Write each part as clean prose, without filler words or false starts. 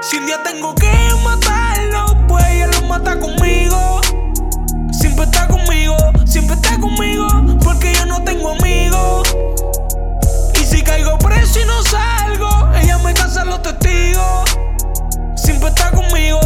Si un día tengo que matarlo, pues ella lo mata conmigo. Siempre está conmigo, porque yo no tengo amigos. Y si caigo preso y no salgo, ella me casa los testigos. Siempre está conmigo,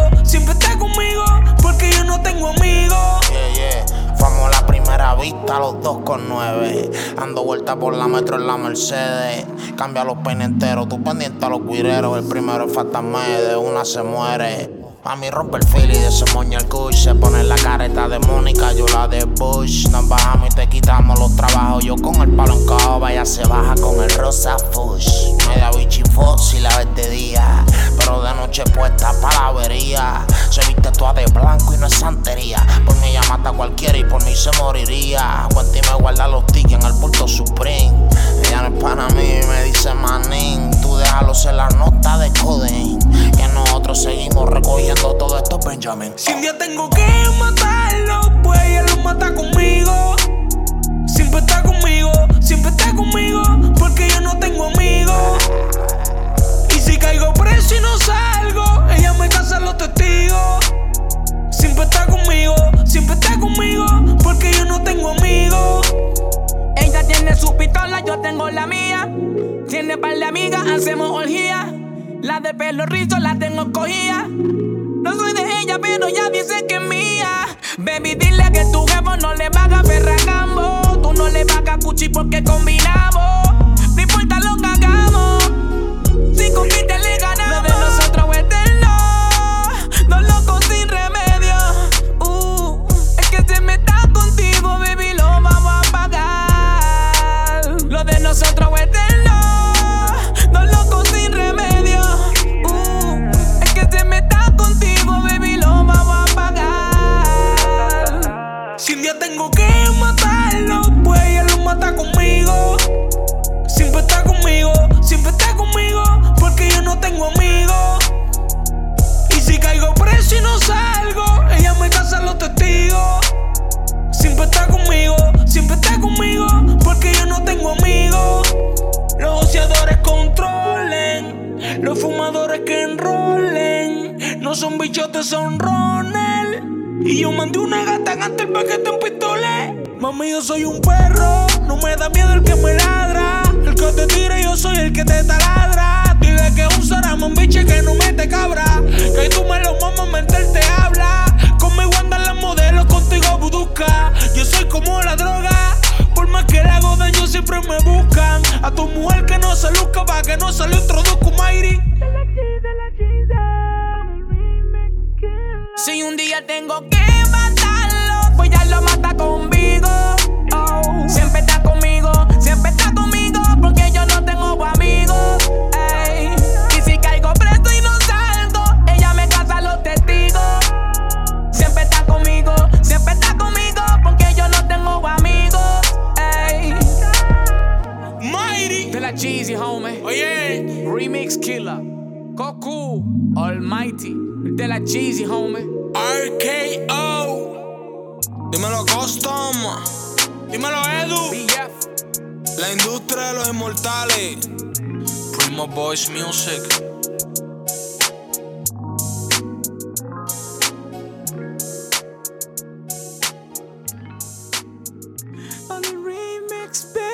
porque yo no tengo amigos. Fuimos la primera vista, los 2,9. Ando vuelta por la metro en la Mercedes. Cambia los peines enteros, tú pendiente a los guireros. El primero es fantasma, de una se muere. A mí rompe el fili de ese moña el kush. Se pone la careta de Mónica, yo la de Bush. Nos bajamos y te quitamos los trabajos. Yo con el palo en coba, ella se baja con el rosa fush. Media bichifos y la ves de día, pero de noche puesta pa' la avería. Se viste toda de blanco y no es santería. Por mí ella mata a cualquiera y por mí se moriría. Cuenta y me guarda los tickets en el bulto Supreme. Ella no es para mí, me dice manín. Tú déjalo ser la nota de codeín, que nosotros seguimos recogiendo todo esto, Benjamin. Si un día tengo que matarlo, pues ella lo mata conmigo. Siempre está conmigo, porque yo no tengo amigos. Y si caigo preso y no salgo, ella me casa los testigos. Siempre está conmigo, porque yo no tengo amigos. Ella tiene su pistola, yo tengo la mía. Tiene par de amigas, hacemos orgía. La de pelo rizo la tengo cogida. No soy de ella, pero ella dice que es mía. Baby, dile que tu jefe no le paga Ferragamo. Tú no le pagas Gucci porque combinamos. No importa lo que hagamos, si compite le ganamos. Lo de nosotros es eterno, dos locos sin remedio. Es que se me está contigo, baby, lo vamos a pagar. Lo de nosotros es eterno, dos locos sin remedio. Es que se me está contigo, baby, lo vamos a pagar. Si un día tengo que matarlo, pues ella lo mata conmigo. Siempre está conmigo, porque yo no tengo amigos. Y si caigo preso y no salgo, ella me casa los testigos. Siempre está conmigo, porque yo no tengo amigos. Los ociadores controlen, los fumadores que enrolen. No son bichotes, son Ronel. Y yo mandé una gata ante el paquete en pistolet. Mami, yo soy un perro, no me da miedo el que me ladra. El que te tire, yo soy el que te taladra. Dile que un Saramón, biche que no mete cabra. Que tú me lo mamas, mental te habla. Conmigo andan las modelos, contigo budusca. Yo soy como la droga, por más que le hago daño siempre me buscan. A tu mujer que no se luzca, pa' que no se le introduzca un Mayri. Si un día tengo que matarlo, pues ya lo mata conmigo. Siempre está conmigo, porque yo no tengo amigos. Ey. Y si caigo preso y no salgo, ella me casa los testigos. Siempre está conmigo, porque yo no tengo amigos. Ey. Mayri. De la Cheesy, homie. Oye. Remix Killer. Goku Almighty. De la Cheesy, homie. RKO. Dímelo Custom. Dímelo Edu. BF. La industria de los inmortales. Primo Boys Music. On the remix, baby.